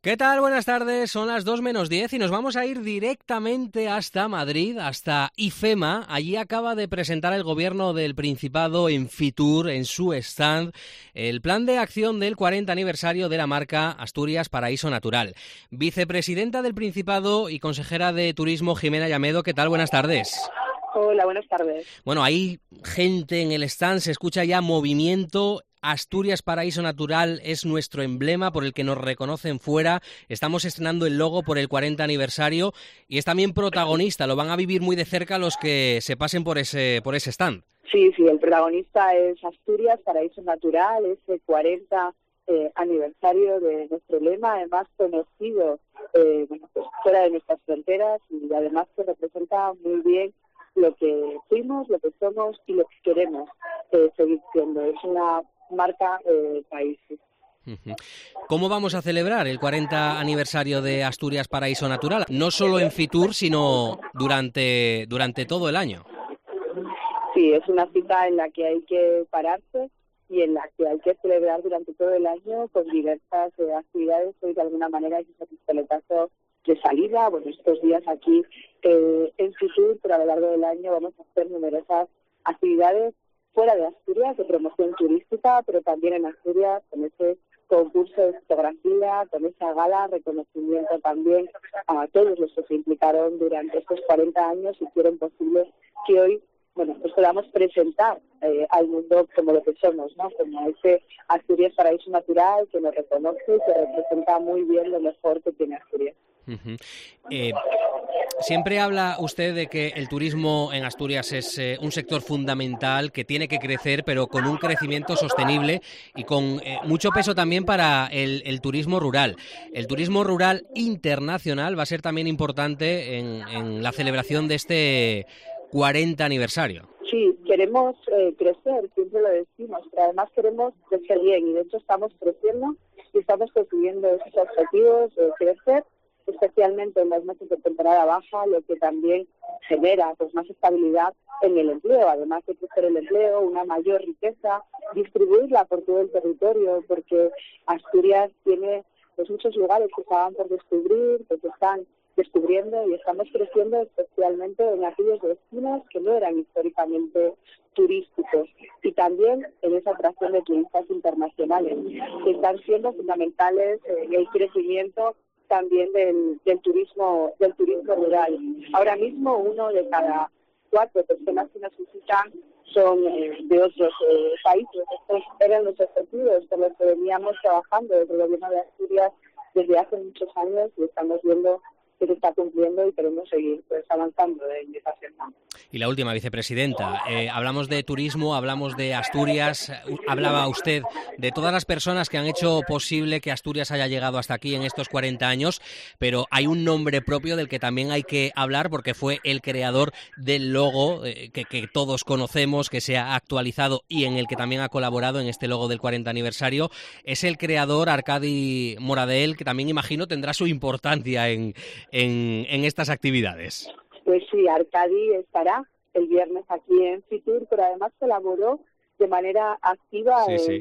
¿Qué tal? Buenas tardes, son las 2 menos 10 y nos vamos a ir directamente hasta Madrid, hasta IFEMA. Allí acaba de presentar el gobierno del Principado en Fitur, en su stand, el plan de acción del 40 aniversario de la marca Asturias Paraíso Natural. Vicepresidenta del Principado y consejera de Turismo, Jimena Llamedo, ¿qué tal? Buenas tardes. Hola, buenas tardes. Bueno, hay gente en el stand, se escucha ya movimiento. Asturias Paraíso Natural es nuestro emblema por el que nos reconocen fuera. Estamos estrenando el logo por el 40 aniversario y es también protagonista. Lo van a vivir muy de cerca los que se pasen por ese stand. Sí, el protagonista es Asturias Paraíso Natural, ese 40 aniversario de nuestro lema, además conocido fuera de nuestras fronteras y además que representa muy bien lo que fuimos, lo que somos y lo que queremos seguir siendo. Es una marca país. ¿Cómo vamos a celebrar el 40 aniversario de Asturias Paraíso Natural? No solo en Fitur, sino durante todo el año. Sí, es una cita en la que hay que pararse y en la que hay que celebrar durante todo el año con diversas actividades. Hoy de alguna manera es un pistoletazo de salida. Bueno, estos días aquí en Fitur, pero a lo largo del año vamos a hacer numerosas actividades fuera de Asturias, de promoción turística, pero también en Asturias, con ese concurso de fotografía, con esa gala, reconocimiento también a todos los que se implicaron durante estos 40 años y hicieron posible que hoy, pues podamos presentar al mundo como lo que somos, ¿no? Como ese Asturias Paraíso Natural que nos reconoce y que representa muy bien lo mejor que tiene Asturias. Siempre habla usted de que el turismo en Asturias es un sector fundamental que tiene que crecer, pero con un crecimiento sostenible y con mucho peso también para el turismo rural. El turismo rural internacional va a ser también importante en la celebración de este 40 aniversario. Sí, queremos crecer, siempre lo decimos, pero además queremos crecer bien y de hecho estamos creciendo y estamos consiguiendo esos objetivos de crecer, especialmente en los meses de temporada baja, lo que también genera más estabilidad en el empleo, además de crecer el empleo, una mayor riqueza, distribuirla por todo el territorio, porque Asturias tiene muchos lugares que estaban por descubrir, que se están descubriendo y estamos creciendo especialmente en aquellos destinos que no eran históricamente turísticos y también en esa atracción de turistas internacionales que están siendo fundamentales en el crecimiento también del turismo rural. Ahora mismo 1 de cada 4 personas que nos visitan son de otros países. Estos eran los objetivos por los que veníamos trabajando desde el gobierno de Asturias desde hace muchos años y estamos viendo que se está cumpliendo y queremos seguir avanzando en esa senda. Y la última, vicepresidenta, hablamos de turismo, hablamos de Asturias, hablaba usted de todas las personas que han hecho posible que Asturias haya llegado hasta aquí en estos 40 años, pero hay un nombre propio del que también hay que hablar porque fue el creador del logo que todos conocemos, que se ha actualizado y en el que también ha colaborado en este logo del 40 aniversario. Es el creador Arcadi Moradell, que también imagino tendrá su importancia en estas actividades. Pues sí, Arcadi estará el viernes aquí en Fitur, pero además colaboró de manera activa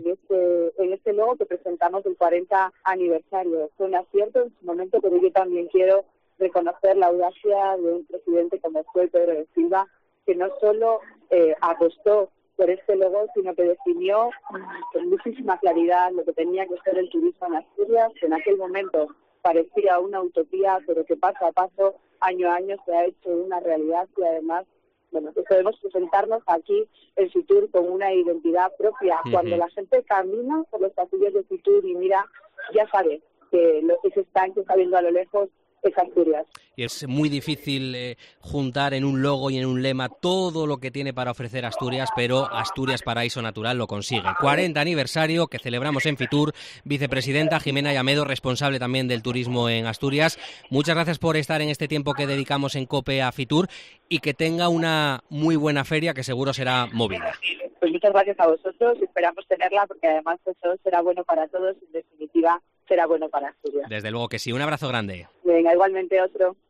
en este logo que presentamos del 40 aniversario. Fue un acierto en su momento, pero yo también quiero reconocer la audacia de un presidente como fue Pedro de Silva, que no solo apostó por este logo, sino que definió con muchísima claridad lo que tenía que ser el turismo en Asturias, que en aquel momento parecía una utopía, pero que paso a paso, año a año, se ha hecho una realidad y además, pues podemos presentarnos aquí en Fitur con una identidad propia. Cuando la gente camina por los pasillos de Fitur y mira, ya sabe que ese stand que está viendo a lo lejos es Asturias. Y es muy difícil juntar en un logo y en un lema todo lo que tiene para ofrecer Asturias, pero Asturias Paraíso Natural lo consigue. 40 aniversario que celebramos en Fitur. Vicepresidenta Jimena Llamedo, responsable también del turismo en Asturias. Muchas gracias por estar en este tiempo que dedicamos en COPE a Fitur y que tenga una muy buena feria que seguro será movida. Pues muchas gracias a vosotros, esperamos tenerla porque además eso será bueno para todos, en definitiva será bueno para Asturias. Desde luego que sí, un abrazo grande. Venga, igualmente otro.